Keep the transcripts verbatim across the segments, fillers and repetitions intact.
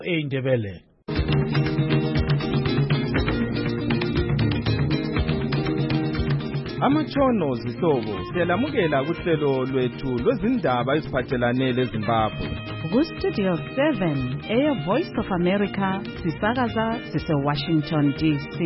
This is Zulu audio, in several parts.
eindebele. Amatshono zihlobo siyalamukela kuhlelo lwethu lwezindaba eziphathelane leZimbabwe. Ku-Studio seven, Air Voice of America, sisakaza sise-Washington D C.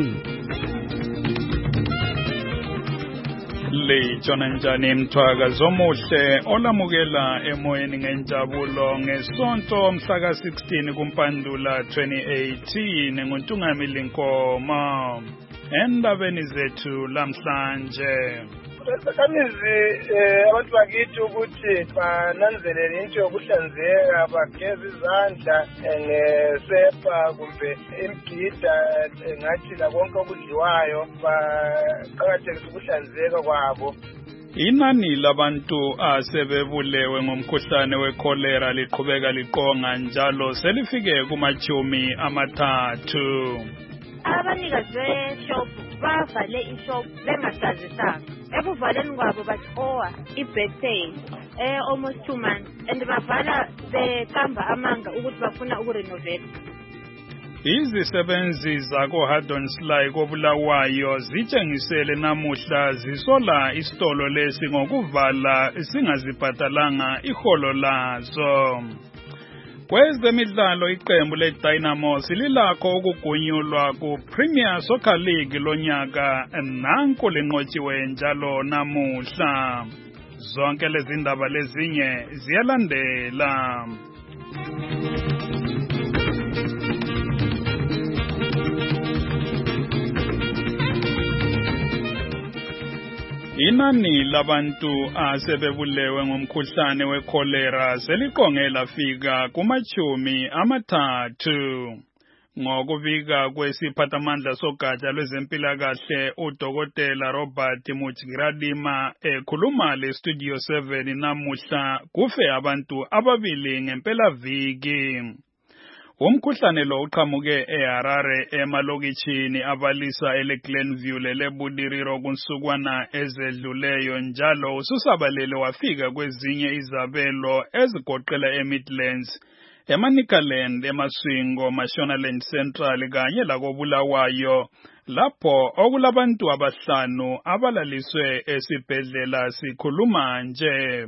Lijona njani mthwaka zomuhle olamukela emoyeni ngenjabulo ngesonto mhlaka sixteen kuMpandula twenty eighteen nguNtungamili Nkoma. Endabeni zethu lamhlanje Sakamizi abantu bakithi ukuthi bananzelele into yokuhlanzeka, bageze izandla ngesepa kumbe imgida ngathi la konke okudliwayo, baqakathekise ukuhlanzeka kwabo. Inani labantu asebebulewe ngomkhuhlane wekholera liqhubeka liqonga njalo selifike kumachumi amathathu. Abanikazi beshop bavale ishop bengasazisanga. Ekuvaleni kwabo bathowa ibirthday eh almost two months and bavala beqamba amanga ukuthi bafuna ukurenovate. Izisebenzi zako Hadonsly kobulawayo zitshengisele namuhla zisola isitolo lesi ngokuvala singazibhatalanga iholo lazo. Kwezemidlalo iqembu leDynamo sililakho ukugunyulwa ku-Premier Soccer League lonyaka nanku linqotshiwe njalo namuhla. Zonke lezi ndaba lezinye ziyalandela. Inani labantu asebebulewe ngomkhuhlane wekholera seliqonge lafika kumachumi amathathu. Ngokubika kwesiphathamandla sogatsha lwezempilakahle uDokotela Robert Mutshiradima ekhuluma leStudio seven namuhla kufe abantu ababili ngempelaviki. Umkhuhlane lo uqhamuke eHarare emalokitshini abalisa eGlenview leBudiriro kunsukwana ezedluleyo njalo ususabalele wafika kwezinye izabelo ezigoqela eMidlands, eManicaland, eMaswingo, Mashonaland Central kanye lakobulawayo lapho okulabantu abahlanu abalaliswe esibhedlela sikhuluma nje.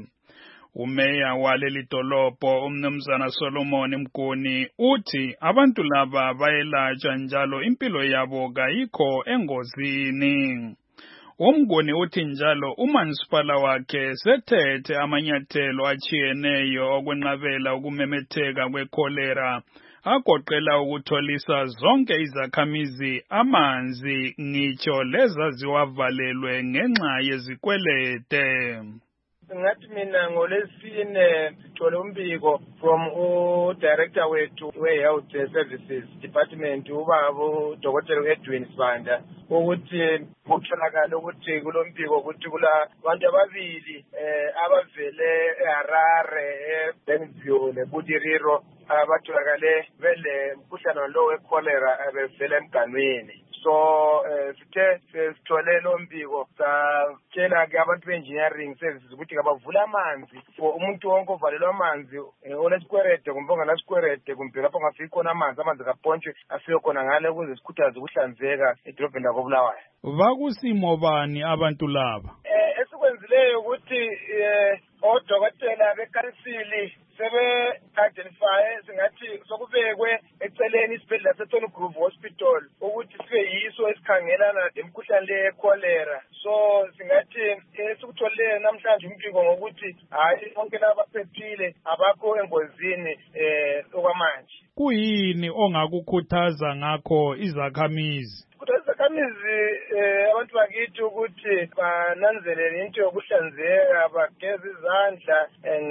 Umeya waleli dolobho uMnumzana Solomon Mguni uthi abantu laba bayelatshwa njalo impilo yabo kayikho engozini. Umguni uthi njalo umansipala wakhe sethethe amanyathelo achiyeneyo okwenqabela ukumemetheka kwekholera agoqela ukutholisa zonke izakhamizi amanzi ngitsho lezaziwavalelwe ngenxa yezikwelede. Ngathi mina ngolesine sithole umbiko from u-director wethu we-health services department ubaba uDokotela Edwin Sibanda ukuthi kutholakala ukuthi kulo mbiko ukuthi kula bantu ababili eh abavele eHarare eGlenview leBudiriro abatholakale vele umkhuhlane lo wekholera abevela emganweni. So sithe sithole lo mbiko satshela ke abantu be-engineering services ukuthi kabavula amanzi for umuntu wonke ovalelwa amanzi onesikwerede kumbe onganasikwelede kumbe lapho ngafika khona amanzi amanzi kapontshwe afike khona ngale ukuze sikhuthaze ukuhlanzeka edolobheni lakobulawayo. Bakusimo bani abantu laba? Eh esikwenzileyo ukuthi odokotela bekansili sebe-identify singathi sokubekwe eceleni isibhedlela seTony Groove Hospital ukuthi sibe yiso esikhangelana lemkhuhlane le-cholera. So singathi esikutholile namhlanje umbiko ngokuthi hayi bonke laba baphephile abakho engozini eh okwamanje. Kuyini ongakukhuthaza ngakho izakhamizi? Izakhamizi abantu bakithi ukuthi bananzelele into yokuhlanzeka, bageze izandla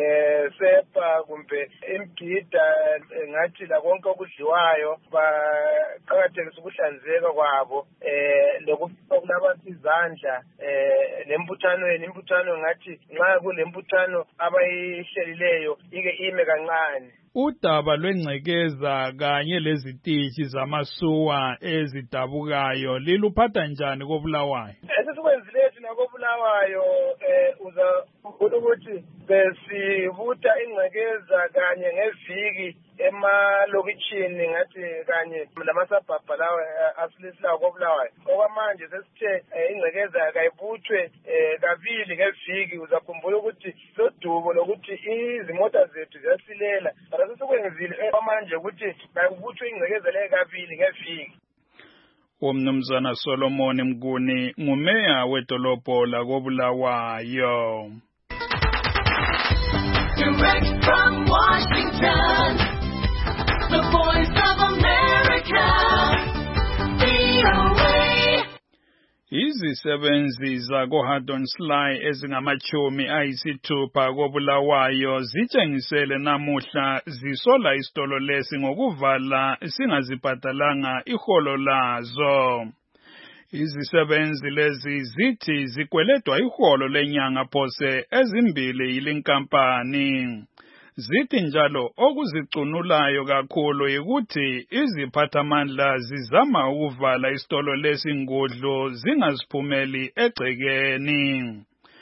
ngesepa kumbe imgida ngathi la konke okudliwayo, baqakathekise ukuhlanzeka kwabo lokulabantu izandla lembuthanweni. Imbuthano ngathi nxa kulembutano abayihlelileyo ike ime kancane. Udaba lwengcekeza kanye lezitishi zamasuwa ezidabukayo liluphatha njani kobulawayo? Esikwenzile thina kobulawayo uza ukuthi besibuta ingcekeza kanye ngeviki emalokitshini ngathi kanye lamasabhabha lawa asilisilayo koBulawayo. Okwamanje sesithe ingcekeza kayibuthwe kabili ngeviki. Uzakhumbula ukuthi lo dubo lokuthi izimota zethu ziyasilela bara sesikwenzile okwamanje ukuthi kayibuthwe ingcekeza le kabili ngeviki. Umnumzana Solomon Mguni ngumeya wedolobho lakoBulawayo. Direct from Washington, the Voice of America, V O A. Izisebenzi zakoHadonsly ezingamachumi ayisithupha koBulawayo zitshengisele namuhla zisola isitolo lesi ngokuvala singazibhadalanga iholo lazo. Izisebenzi lezi zithi zikweledwa iholo lenyanga phose ezimbili yilinkampani. Zithi njalo okuzicunulayo kakhulu ukuthi iziphathamandla zizama ukuvala isitolo lesingudlu zingaziphumeli egcekeni.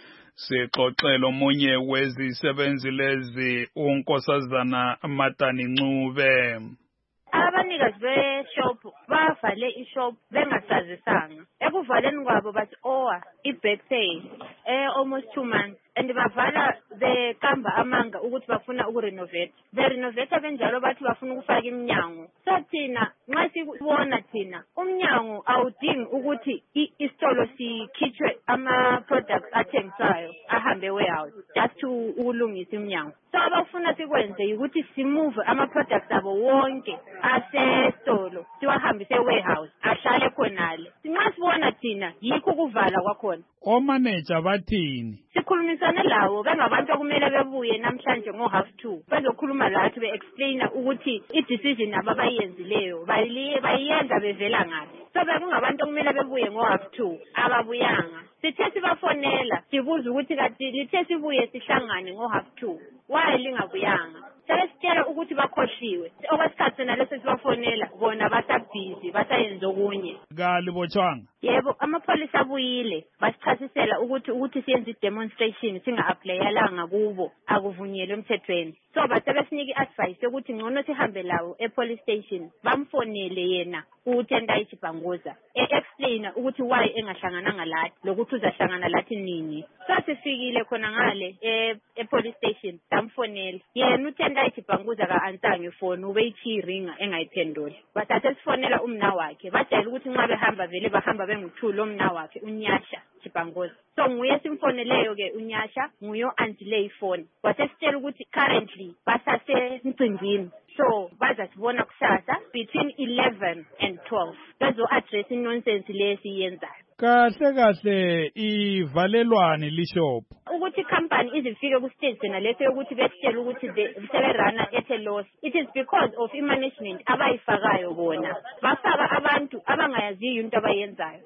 Sixoxela omunye wezisebenzi lezi uNkosazana Matani Ncube. Abanikazi beshop bavale ishop bengasazisanga. Ekuvaleni kwabo bathi owa i-back pay eh almost two months and bavala the kamba amanga ukuthi bafuna ukurenovate. The renovator benjalo bathi bafuna ukufaka iminyango. So thina nxa sibona thina umnyango awudingi ukuthi isitolo sikhitshwe ama products athengisayo ahambe warehouse just to ukulungisa iminyango. So abafuna sikwenze ukuthi simove ama products abo wonke asesitolo siwahambise warehouse ahlale khonale. Sinxa sibona thina yikho kuvala kwakhona. Omanager bathini? Sikhulumisana lawo bengabantu okumele bebuye namhlanje ngo half two. Bazokhuluma lathi be-explaina ukuthi i-decision ababayenzileyo bayiyenza bevela ngaphi. So bekungabantu okumele bebuye ngo half two ababuyanga. Sithe sibafonela sibuza ukuthi kanti lithe sibuye sihlangane ngo half two. Why lingabuyanga? Sebesitshela ukuthi bakhohliwe. Okwesikhathi naleso sibafonela bona basabhizi basayenza okunye. Kalibotshwanga. Yebo amapholisa abuyile basichasisela ukuthi ukuthi siyenze i-demonstration singa-applyalanga kubo akuvunyelwe emthethweni. So basebesinika i-advice ukuthi ngcono sihambe lawo e-police station bamfonele yena uTendai Chiphanguza e-explaina ukuthi why engahlangananga lathi lokuthi uzahlangana lathi nini. So sifikile khona ngale e-police station bamfonela yena uTendai Chiphanguza ka-ansanga ifoni ubeyithi ringa engayiphenduli. Bathathe sifonela umna wakhe bajayele ukuthi nxa behamba vele bahamba benguthulo umna wakhe uNyasha Chiphanguza. So nguye simfoneleyo ke uNyasha nguyo antile ifoni. Wasesitshela ukuthi currently basase mcingini. So bazasibona kusasa between eleven and twelve. Bazo address nonsense lesi yenzayo. Kahle kahle ivalelwane lishop. Ukuthi company izifike ku stage sena leso ukuthi besitshela ukuthi seberana at a loss. It is because of management abayifakayo bona. Bafaka abantu abangayaziyo into abayenzayo.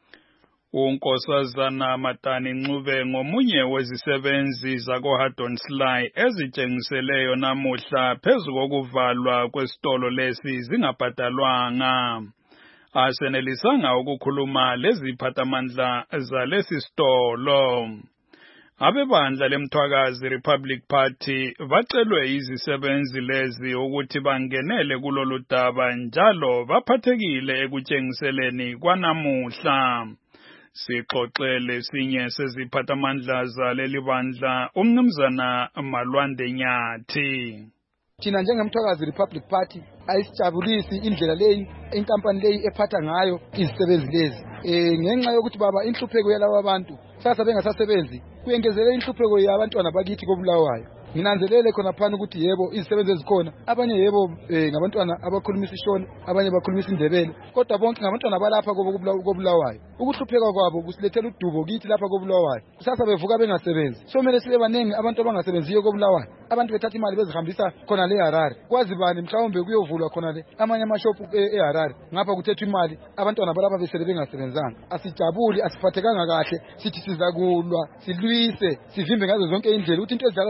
uNkosazana Matani Ncube ngomunye wezisebenzi zakoHadonsly ezitshengiseleyo namuhla phezu kokuvalwa kwesitolo lesi zingabhadalwanga. Asenelisanga ukukhuluma leziphathamandla zalesi sitolo. Abebandla leMthwakazi Republic Party bacelwe izisebenzi lezi ukuthi bangenele kulolu daba njalo baphathekile ekutshengiseleni kwanamuhla. Sixoxele sinye seziphathamandla zaleli bandla umnumzana Malwande Nyathi. Thina njengeMthwakazi Republic Party ayisijabulisi indlela leyi inkampani leyi ephatha ngayo izisebenzi lezi. Eh ngenxa yokuthi baba inhlupheko yalabo abantu sasa bengasasebenzi kuyengezele inhlupheko yabantwana bakithi koBulawayo. Nginanzelele khona phana ukuthi yebo izisebenzi ezikhona abanye yebo ngabantwana abakhulumisa ishona abanye bakhulumisa indebele kodwa bonke ngabantwana balapha koBulawayo. Ukuhlupheka kwabo kusilethela udubo kithi lapha koBulawayo. Kusasa bevuka bengasebenzi. So kumele sibe baningi abantu abangasebenziyo koBulawayo. Abantu bethatha imali bezihambisa khona le Harare. Kwazi bani mhlawumbe kuyovulwa khona le amanye amashopu eHarare ngapha kuthethwa imali abantwana balapha besele bengasebenzanga. Asijabuli asiphathekanga kahle sithi sizakulwa silwise sivimbe ngazo zonke indlela ukuthi into ezidala singayenza.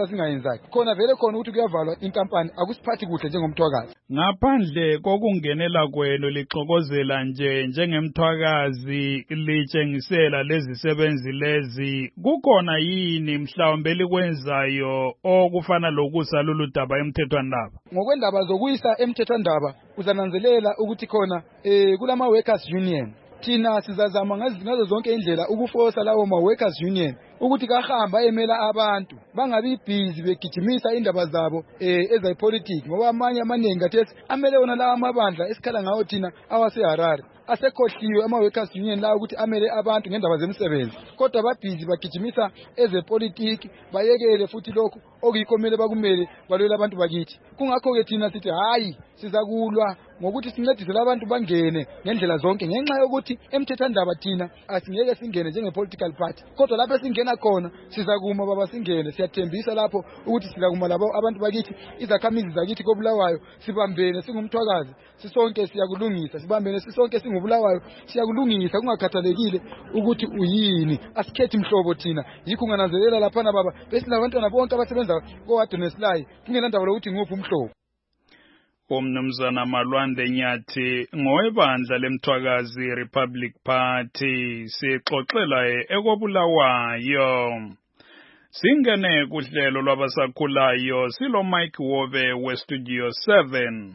zakhe khona vele khona ukuthi kuyavalwa inkampani akusiphathi kuhle njengomthwakazi. Ngaphandle kokungenela kwenu lixokozela nje njengemthwakazi litshengisela lezi sebenzi lezi, kukhona yini mhlawumbe likwenzayo okufana lokusa lolu daba emthethwandaba? Ngokwendaba zokuyisa emthethwandaba uzananzelela ukuthi khona eh kulama workers union thina sizazama ngazo zonke indlela ukufosa lawo ma workers union ukuthi kahamba emela abantu bangabi busy begijimisa indaba zabo eh ezepolitiki, ngoba amanye amaningi kathethi amele wona lawa amabandla esikhala ngawo thina awase Harare asekhohliwe ama workers union la ukuthi amele abantu ngendaba zemsebenzi, kodwa babhizi bagijimisa ezepolitiki bayekele futhi lokho okuyikomele bakumele balwela abantu bakithi. Kungakho ke thina sithi hayi sizakulwa ngokuthi sincedise labantu bangene ngendlela zonke, ngenxa yokuthi emthethwandaba thina asingeke singene njenge political party, kodwa lapho singena khona sizakuma baba singene. Siyathembisa lapho ukuthi sizakuma labo abantu bakithi, izakhamizi zakithi koBulawayo sibambene singumthwakazi sisonke siyakulungisa, sibambene sisonke singubulawayo siyakulungisa kungakhathalekile ukuthi uyini, asikhethi mhlobo thina. Yikho ngananzelela lapha na baba bese labantwana bonke abasebenza koHadonslay kungenandaba lokuthi nguphi umhlobo. Umnumzana Malwande Nyathi ngowebandla lemthwakazi Republic Party sixoxela ekobulawayo. Singene kuhlelo lwabasakhulayo silo Mike Wobe we Studio seven.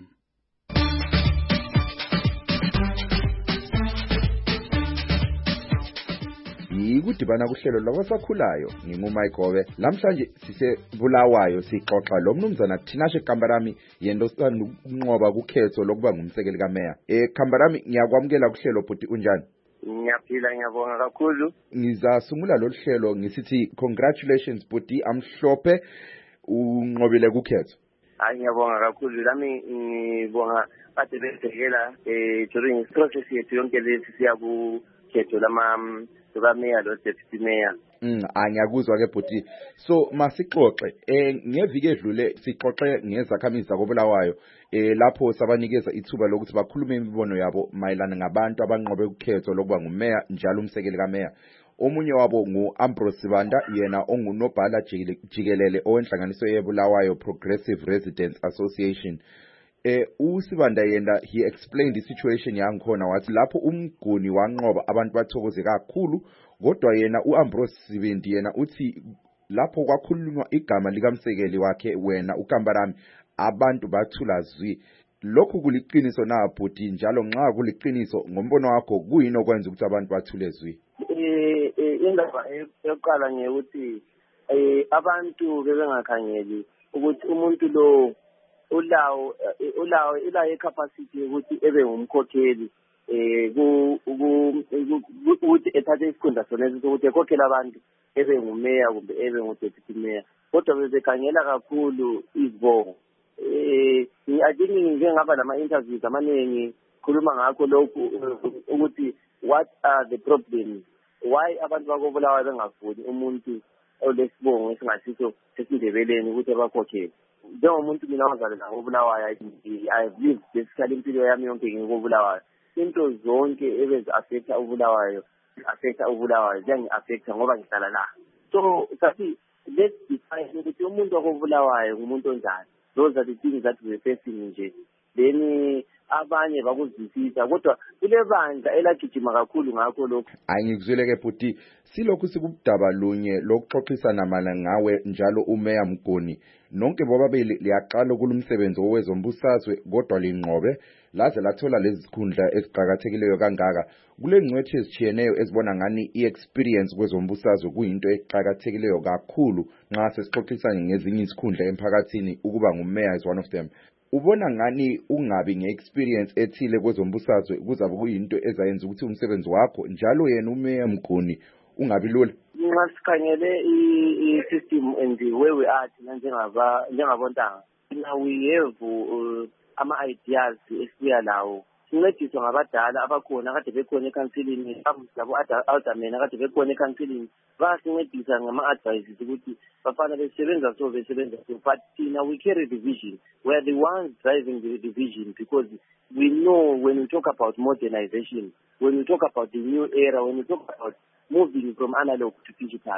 Yikudibana kuhlelo lwabasakhulayo nginguMike Gobe. Lamhlanje sisebulawayo sixoxa lo mnumzana Tinashe Kambarami yendosana ukunqoba kukhetho lokuba ngumsekeli kameya. Eh Kambarami, ngiyakwamukela kuhlelo bhuti, unjani? Ngiyaphila, ngiyabonga kakhulu. Ngizasungula lo hlelo ngisithi congratulations bhuti, amhlophe unqobile kukhetho. Hayi ngiyabonga kakhulu, lami ngibonga kade bezekela eh during process yethu yonke lesi siya ku khetho lama Mayor lo deputy mayor. Mm angiyakuzwa ke bhuti. So masixoxe eh ngeviki edlule sixoxe ngezakhamizi zakobulawayo eh lapho sabanikeza ithuba lokuthi bakhulume imibono yabo mayelana ngabantu abanqobe ukhetho lokuba ngumeya njalo umsekeli kameya. Omunye wabo nguAmbrose Sibanda, yena ongunobhala jikelele owenhlanganiso yeBulawayo Progressive Residents Association. Eh uSibanda yena he explained the situation yangikhona wathi lapho umguni wanqoba abantu bathokoze kakhulu, kodwa yena uAmbrose Sibindi yena uthi lapho kwakhulunywa igama likamsekeli wakhe wena uKambarami abantu bathula zwi. Lokhu kuliqiniso na bhuti, njalo nxa kuliqiniso ngombono wakho kuyini okwenza ukuthi abantu bathule zwi? Eh indaba eyokuqala nje ukuthi eh abantu bebengakhangeli ukuthi umuntu lo ulawo ulawo ila icapacity ukuthi ebe ngumkhokheli eh ku ukuthi ethathe isikhundla sona ukuthi ekhokhela abantu ebe ngumeya kumbe ebe ngudeputy mayor, kodwa bebekhangela kakhulu izibongo. Eh ngiyadingi nje ngaba lama interviews amaningi khuluma ngakho lokhu ukuthi what are the problems, why abantu bakobulawayo bengafuni umuntu olesibongo esingasiso sesindebeleni ukuthi abakhokhele. Njengomuntu mina ozalela ngobulawayo, I believe basically impilo yami yonke ngikobulawayo, into zonke ebezi affecta ubulawayo affecta ubulawayo njengi affecta ngoba ngihlala la. So sathi let's define ukuthi umuntu okobulawayo ngumuntu onjani. Those are the things that we facing nje. Then abanye bakuzwisisa kodwa kule bandla elagijima kakhulu ngakho lokho. Ayingizwele ke bhuti, silokhu sikubudaba lunye lokuxoxisana mala ngawe njalo umeya Mguni. Nonke bobabili liyaqala kulumsebenzi owezombusazwe kodwa linqobe laze lathola lezi zikhundla eziqhakathekileyo kangaka. Kule ngcwethe ezichiyeneyo ezibona ngani iexperience kwezombusazwe kuyinto eqhakathekileyo kakhulu nxa sesixoxisana ngezinye izikhundla emphakathini, ukuba ngumeya is one of them. Ubona ngani ungabi ngeexperience ethile kwezombusazwe kuzabe kuyinto ezayenza ukuthi umsebenzi wakho njalo yena umeya Mguni ungabi lula? Nxa sikhangele i-system and where we are njengaba njengabontanga, now we have uh, ama-ideas esibuya lawo sincediswa ngabadala abakhona kade bekhona ecounseling, labo aldermen kade bekhona ecounseling bayasincedisa ngama-advices ukuthi bafana besebenza so besebenza so, but thina we carry the vision. We are the ones driving the, the vision because we know when we talk about modernization, when we talk about the new era, when we talk about moving from analog to digital,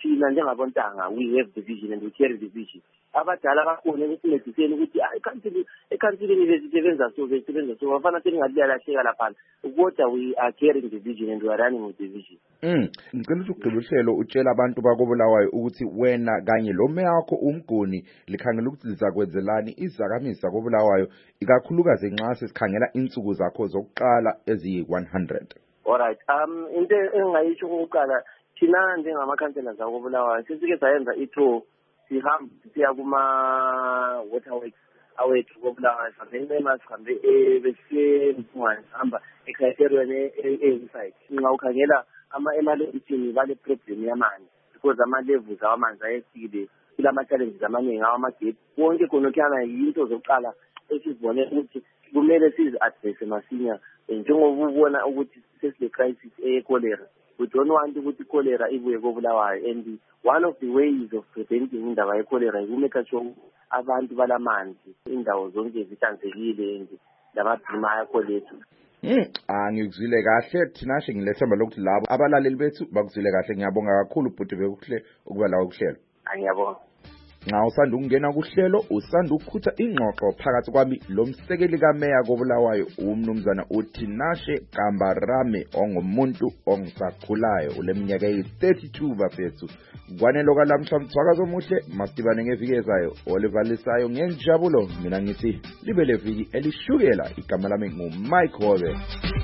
thina njengabontanga we have division and we carry division. Abadala bakhona ukusincediseni ukuthi ekhantini ekhantini besebenza so besebenza so bafana singalilahleka lapha kodwa we are carrying division and we are running with division. Mm ngicela ukuthi ugqibe uhlelo utshela abantu bakobulawayo ukuthi wena kanye lo meya wakho umguni likhangela ukuthi lizakwenzelani izakamisa kobulawayo ikakhulukazi nxa sesikhangela insuku zakho zokuqala ezi one hundred. Alright, um into engayisho ukuqala thina njengamakhansela zakobulawayo sesike sayenza i-tour sihamba siya kuma waterworks awethu kobulawayo sihambe masihambe ebesiyemfungwane sihamba ecriterion e-inside nxa ukhangela ama-emalobisini bale problem yamanzi because ama-levels awamanzi ayehlile kulama-challenges amaningi awamageti wonke khonokuyana yinto zokuqala esizibone ukuthi kumele sizi-addresse masinya njengoba ubona ukuthi sesile crisis eye-cholera. We don't want ukuthi cholera ibuye kobulawayo, and one of the ways of preventing indaba ye-cholera ukumeka sure abantu balamanzi indawo zonke zihlanzekile and lamabhima ayakho lethu. Mm angikuzwile kahle thina ngilethemba lokuthi labo abalaleli bethu bakuzwile kahle. Ngiyabonga kakhulu ubhuti bekuhle ukuba la ukuhlelo. Angiyabonga. Nxa usanda ukungena kuhlelo usanda ukukhutha ingxoxo phakathi kwami lo msekeli kameya kobulawayo umnumzana uTinashe Kambarame ongumuntu ongisakhulayo uleminyaka eyi-thirty-two bafethu. Kwanelo kalamhla mthwakazo omuhle masibane ngeviki ezayo olivalisayo ngenjabulo. Mina ngithi libe leviki elishukela. Igama lami nguMike Hobe.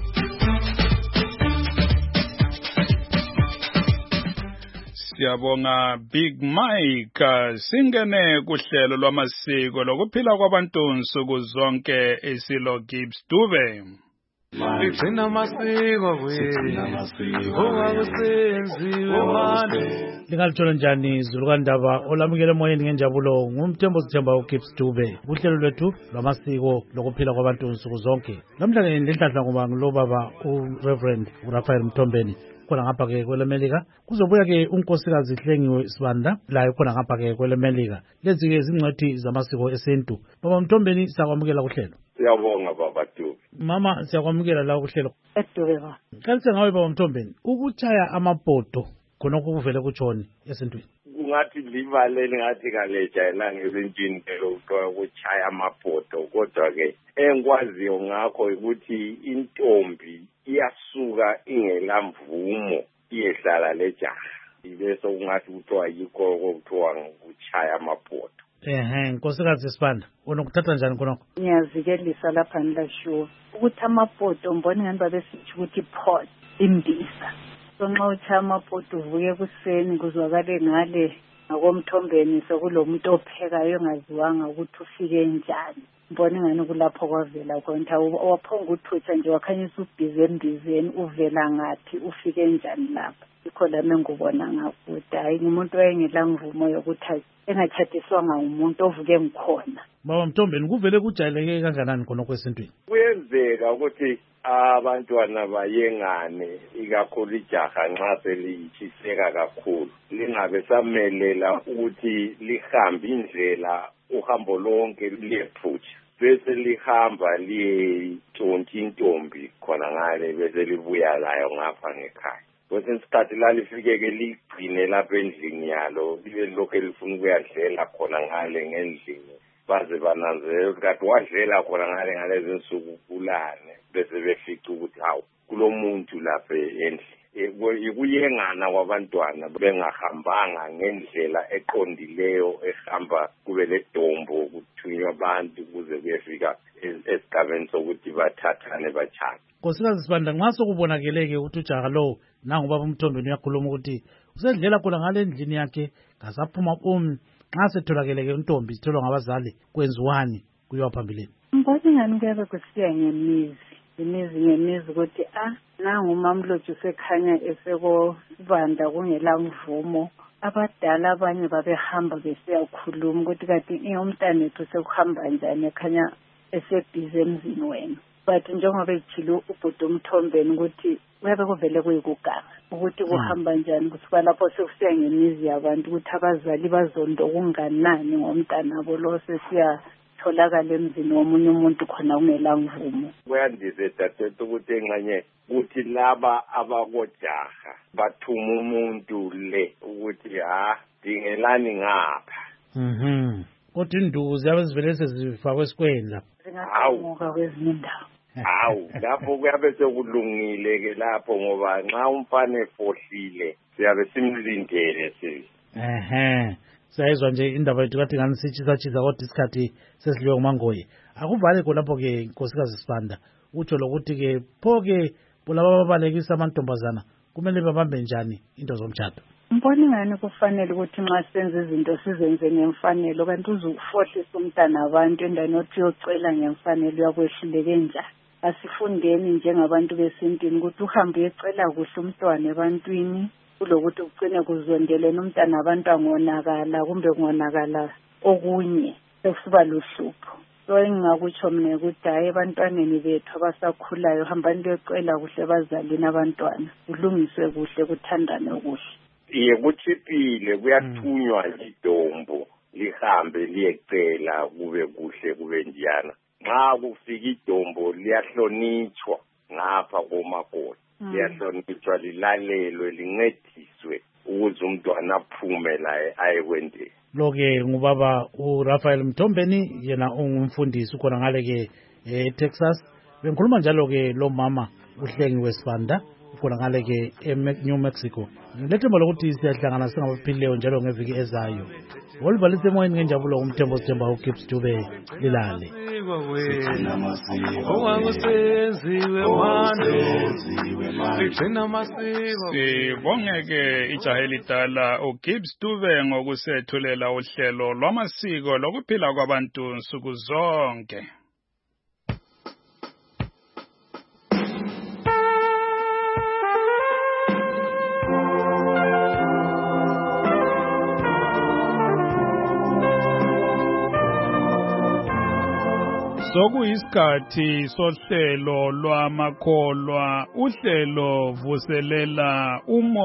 Siyabonga Big Mike. Singene kuhlelo lwamasiko lokuphila kwabantu nsuku zonke esilo Gibbs Dube. Igcina amasiko kwethu ongakusenziwe manje. Lingaluthola njani izulu kandaba olamukele emoyeni ngenjabulo ngumthembo sithemba uGibbs Dube kuhlelo lwethu lwamasiko lokuphila kwabantu nsuku zonke. Namhlanje lenhlanhla ngoba ngilobaba uReverend uRaphael Mthombeni khona ngapha ke kwelemelika kuzobuya ke unkosikazi Hlengiwe Sibanda layo khona ngapha ke kwelemelika. Lezi ke izingcwethi zamasiko esintu. Baba Mthombeni siyakwamukela kuhlelo. Siyabonga baba Dube. Mama siyakwamukela la kuhlelo. Edube ba. Kalise ngawe baba Mthombeni ukuchaya amabhodo khona ukuvele kuTshoni esintwini. Kungathi livalele ngathi kalejayela ngesintwini ukuchaya amabhodo kodwa ke engikwaziyo ngakho ukuthi intombi iyasuka ingela mvumo iyehlala lejaha ibese kungathi kuthiwa yikho okuthiwa ukuchaya amabhodo. Ehe nkosikazi Sibanda unokuthatha njani khonokho? Ngiyazikelisa lapha nilashuwa ukuthi amabhodo mbona ngani babesithi ukuthi pot imbisa. So nxa uchaya amabhodo uvuke kuseni kuzwakale ngale ngakoMthombeni sekulomuntu ophekayo engaziwanga ukuthi ufike njani. Mbona ngani kulapho kwavela khona waphonga uthutha nje wakhanyisa ubhizi embizeni uvela ngathi ufike njani lapha. Ikho lami ngubona ngakuthi hayi umuntu wayengela mvumo yokuthi engachatiswanga umuntu ovuke ngikhona. Baba Mthombeni kuvele kujayeleke kanganani khona kwesintwini? Kuyenzeka ukuthi abantwana bayengane ikakhulu ijaha nxa selitshiseka kakhulu lingabe samelela ukuthi lihambe indlela uhambo lonke liyephutha bese lihamba liyetshontsha intombi khona ngale bese libuya layo ngapha ngekhaya. Kwesinye isikhathi lalifike ke ligcine lapha endlini yalo libe lokho elifuna ukuyadlela khona ngale ngendlini baze bananzele kanti wadlela khona ngale ngalezi nsuku kulane bese befica ukuthi hawu kulomuntu lapha endlini. Ikuyengana kwabantwana bengahambanga ngendlela eqondileyo ehamba kube ledombo kuthunywa abantu kuze kuyefika esigabeni sokuthi bathathane bachane. Nkosikazi Sibanda nxa sokubonakeleke ukuthi ujaha lo nangubaba Mthombeni uyakhuluma ukuthi usedlela khona ngale endlini yakhe ngasaphuma umi nxa setholakele intombi sitholwa ngabazali kwenziwani kuyiwa phambili. Mbona ngani kuyabe kusiya ngemizi imizi ngemizi ukuthi ah nangu uMamloji usekhanya eseko Sibanda kungela mvumo. Abadala abanye babehamba besiyakhuluma ukuthi kanti umntanethu sekuhamba njani ekhanya esebhizi emzini wena. But njengoba ejile ubhuti uMthombeni ukuthi uyabe kuvele kuyikuganga ukuthi kuhamba njani kusuka lapho sekusiya ngemizi yabantu ukuthi abazali bazonto kunganani ngomntanabo lo sesiya zitholakala emzini womunye umuntu khona ungela mvumo. Kuyandise dadethu ukuthi engxenye ukuthi laba abakojaha bathuma umuntu le ukuthi ha dingelani ngapha. Mhm. Kodwa induku ziyabe zivele sezifakwe esikweni lapha. Zingamuka kwezinye indawo. Hawu lapho kuyabe sekulungile ke lapho ngoba nxa umfana efohlile siyabe simlindele sizi. Ehe. Sayizwa nje indaba yethu kathi ngani sichisa chisa kodwa isikhathi sesidliwe ngumangoye. Akuvale khonapho ke nkosikazi Sibanda. Utsho lokuthi ke pho ke bulaba babalekisa amantombazana kumele babambe njani into zomtshado. Mbona ngani kufanele ukuthi nxa senze izinto sizenze ngemfanelo kanti uzukufohlisa umntana abantu endani othi uyocela ngemfanelo uyakwehluleke njani. Asifundeni njengabantu besintini ukuthi uhambe uyecela kuhle umntwana ebantwini kulokuthi ugcine kuzondele nomntana abantu angonakala kumbe kungonakala okunye sekusiba luhlupho. So engingakutsho mina ukuthi hayi ebantwaneni bethu abasakhulayo hambani liyocela kuhle bazalini abantwana kulungiswe kuhle kuthandane kuhle. Iye kuchipile kuyathunywa idombo lihambe liyecela kube kuhle kube njana. Nxa kufika idombo liyahlonitshwa ngapha komakoti. Liyahlonitshwa lilalelwe lincediswe ukuze umntwana aphume la ayekwendeni. Lo-ke ngubaba uRafael Mthombeni yena ungumfundisi khona ngale ke eTexas. Bengikhuluma njalo-ke lo mama uHlengiwe Sibanda khona ngale ke eNew Mexico. Ngilethemba lokuthi siyahlangana singabaphilileyo njalo ngeviki ezayo. Olivalise emoyeni ngenjabulo umthembo sithemba uGibbs Dube lilale. Sibongeke ijaha elidala uGibbs Dube ngokusethulela uhlelo lwamasiko lokuphila kwabantu nsuku zonke. Sokuyisikhathi sohlelo lwamakholwa uhlelo vuselela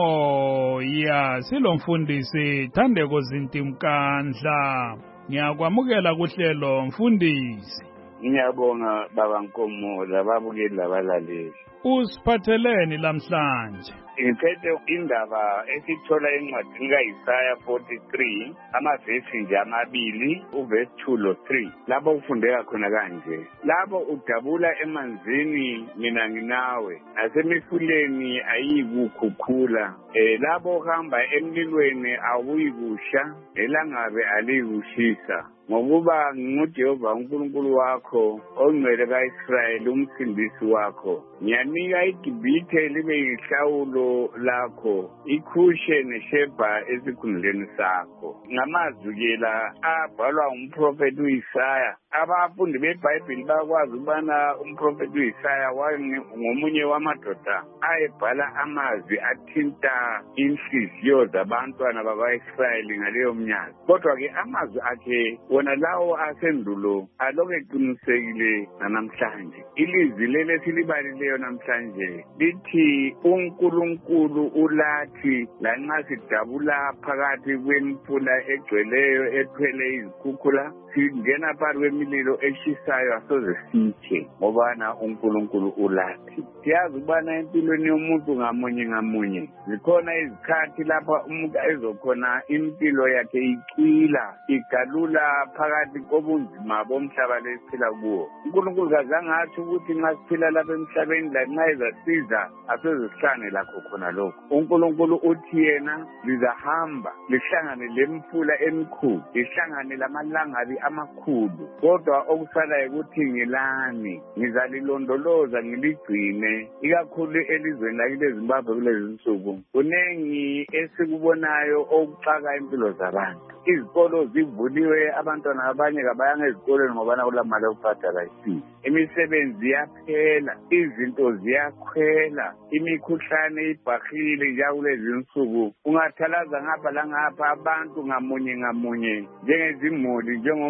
umoya silomfundisi Thandeko Zintimkandla. Ngiyakwamukela kuhlelo mfundisi. Ngiyabonga baba Nkomola babukeli labalaleli. Usiphatheleni lamhlanje? Ngiphethe indaba esithola encwadini kaIsaya forty-three amavesi nje amabili uverse two lo three lapho ufundeka khona kanje. Lapho udabula emanzini mina nginawe nasemifuleni ayikukhukhula. Eh lapho uhamba emlilweni awuyikusha elangabe alikushisa. Ngokuba nguJehova uNkulunkulu wakho ongcwele kaIsrayeli umsindisi wakho. Ngiyanika iGibhithe libe yihlawulo lakho, iKhushe neShebha esikhundleni sakho. Ngamazwi la abhalwa umprofeti uIsaya. Abafundi beBhayibheli bakwazi ukubana umprofeti uIsaya ngomunye wamadoda ayebhala amazwi athinta inhliziyo zabantwana bakwaIsrayeli ngaleyo mnyaka. Kodwa ke amazwi akhe wona lawo asendulo aloke eqinisekile namhlanje. Ilizwi lele silibalileyo namhlanje lithi uNkulunkulu ulathi lanxa sidabula phakathi kwemfula egcweleyo ethwele izikhukhula singena phakathi kwemililo eshisayo asoze sithe ngobana uNkulunkulu ulathi. Siyazi ukubana empilweni yomuntu ngamunye ngamunye zikhona izikhathi lapha umuntu ezokhona impilo yakhe icila igalula phakathi kobunzima bomhlaba lesiphila kuwo. uNkulunkulu kazange athi ukuthi nxa siphila lapha emhlabeni lanxa ezasiza asoze sihlangane lakho khona lokho. uNkulunkulu uthi yena lizahamba lihlangane lemfula emikhulu lihlangane lamalangabi amakhulu kodwa okusalayo ukuthi ngilani ngizalilondoloza ngiligcine ikakhulu elizweni lakile Zimbabwe kulezi nsuku. Kunengi esikubonayo okuxaka impilo zabantu. Izikolo zivuliwe abantwana abanye kabayanga ezikoleni ngoba kulamali yokubhadala ifee. Imisebenzi yaphela, izinto ziyakhwela, imikhuhlane ibhahile njakulezi nsuku. Ungathalaza ngapha langapha abantu ngamunye ngamunye njengezimuli njengom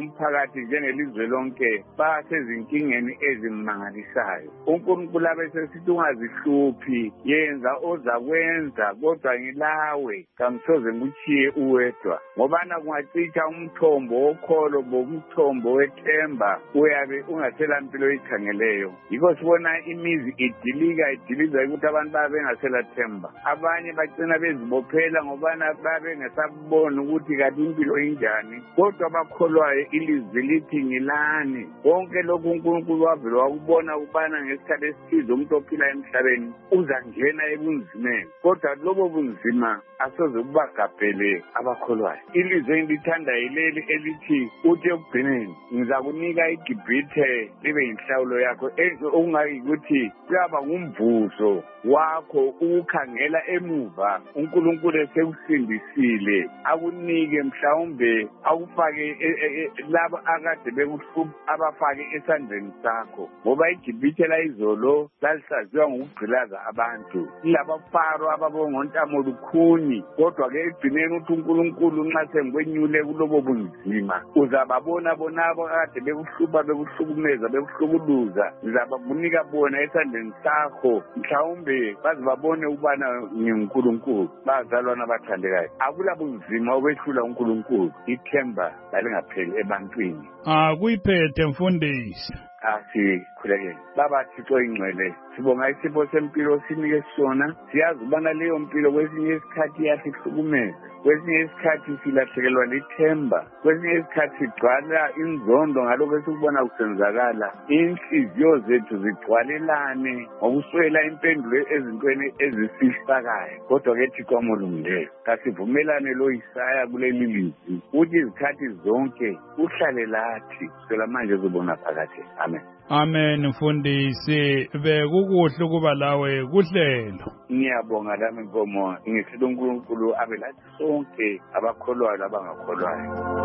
umphakathi njengelizwe lonke basezinkingeni ezimangalisayo. uNkulunkulu abesesithi ungazihluphi, yenza ozakwenza, kodwa ngilawe kamsoze ngikuchiye uwedwa. Ngobana kungacitsha umthombo wokholo bomthombo wethemba, uyabe ungasela mpilo ikhangeleyo. Yikho sibona imizi idilika idiliza ukuthi abantu babe ngasela themba. Abanye bagcina bezibophela ngobana babe ngasabona ukuthi kanti impilo injani. Kodwa bakholwayo ilizwi lithi ngilani. Konke lokhu uNkulunkulu wavela wakubona ukubana ngesikhathi esithize umuntu ophila emhlabeni uzangena ebunzimeni. Kodwa lobo bunzima asoze kubagabhele abakholwayo. Ilizwi engilithanda yileli elithi uthi ekugcineni ngizakunika iGibhithe libe yinhlawulo yakho, okungayikuthi kuyaba ngumvuzo wakho ukukhangela emuva uNkulunkulu esekusindisile, akunike mhlawumbe akufake laba akade bekuhlupha abafake esandleni sakho. Ngoba iGibhithe layizolo lalihlaziwa ngokugqilaza abantu, ilabafaro ababongontamo lukhuni. Kodwa ke ekugcineni uthi uNkulunkulu nxa sengikwenyule kulobo bunzima uzababona bonabo akade bekuhlupha bekuhlukumeza bekuhlukuluza, ngizabakunika bona esandleni sakho, mhlawumbe bazibabone ukubana nginguNkulunkulu. Bazalwana abathandekayo, akula bunzima obehlula uNkulunkulu, ithemba lalingapheli ebantwini. Ah kuyiphethe mfundisi. Asikhulekele baba Thixo ingcwele, sibonga isipho sempilo sinike sona. Siyazi ubana leyo mpilo kwesinye isikhathi iyasihlukumeza, kwesinye isikhathi silahlekelwa lithemba, kwesinye isikhathi sigcwala inzondo ngalokho esikubona kusenzakala. Inhliziyo zethu zigcwalelane ngokuswela impendulo ezintweni ezisihlakayo. Kodwa ke Thixo amulungileyo, kasivumelane lo Isaya kuleli lizwi uthi izikhathi zonke uhlale lathi kusukela manje uzobona phakathi. Amen. Amen mfundisi, bekukuhle ukuba lawe kuhlelo. Ngiyabonga lami Nkomo, ngisithi uNkulunkulu abe lathi sonke abakholwayo abangakholwayo.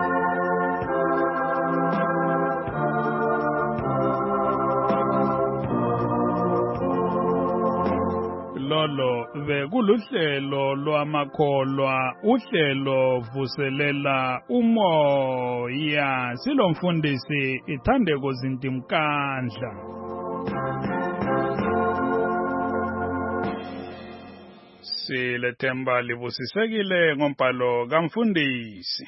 Lolo bekuluhlelo lwamakholwa, uhlelo vuselela umoya. Silo mfundisi Ithandeko Zintimkandla. Silethemba libusisekile ngombhalo kamfundisi.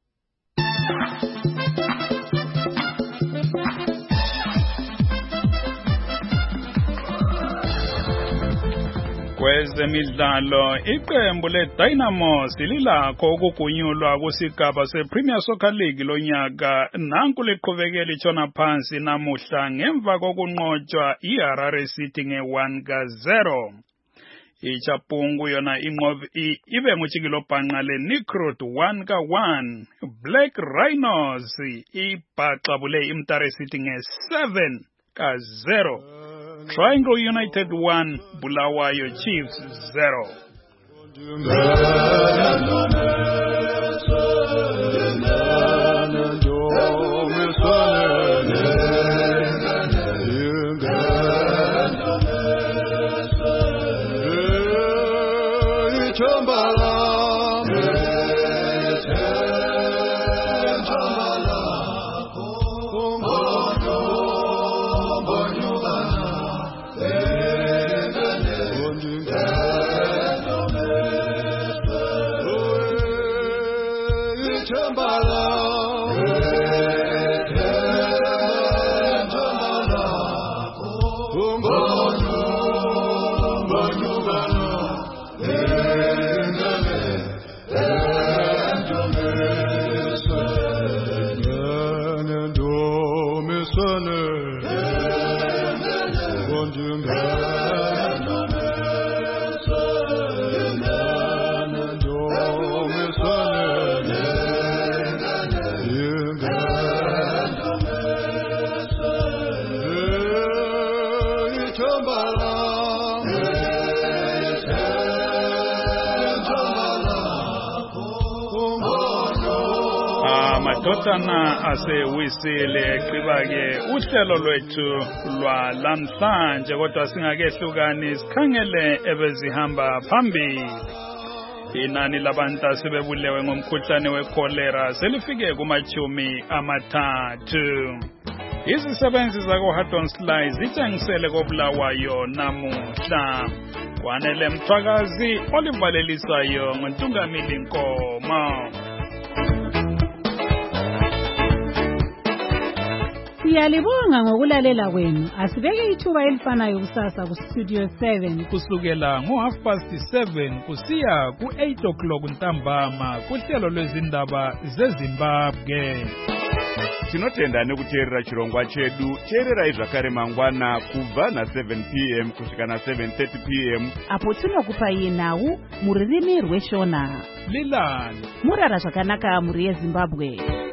Kwezemidlalo, iqembu leDynamo sililakho ukugunyulwa kusigaba sePremier Soccer League lonyaka. Nanku liqhubekela itshona phansi namuhla ngemva kokunqotshwa iHarare City nge one ka zero. Ichapungu yona inqobe ibe nguchikilo bhanqa leNikrut one ka one. Black Rhinos ibhaxabule iMtare City nge seven ka zero. Triangle United one, Bulawayo Chiefs zero. Madodana asewisile qibake uhlelo lwethu lwa lamhlanje, kodwa singakehlukani sikhangele ebezihamba phambili. Inani labantu asebebulewe ngomkhuhlane wekholera selifike kumachumi amathathu. Izisebenzi zakoHattonsley zitshengisele koBulawayo namuhla. Kwanele Mthwakazi olivalelisayo ngoNtungamili Nkomo. Siyalibonga ngokulalela kwenu. Asibeke ithuba elifanayo kusasa ku Studio seven kusukela ngo half past seven kusiya ku eight o'clock ntambama kuhlelo lwezindaba zeZimbabwe. Tinotenda nekuteerera chirongwa chedu. Teererai zvakare mangwana kubva na seven p m kusvika na seven thirty p m apo tinokupai nhau muririmi rweshona. Lilani Murara zvakanaka muri yeZimbabwe.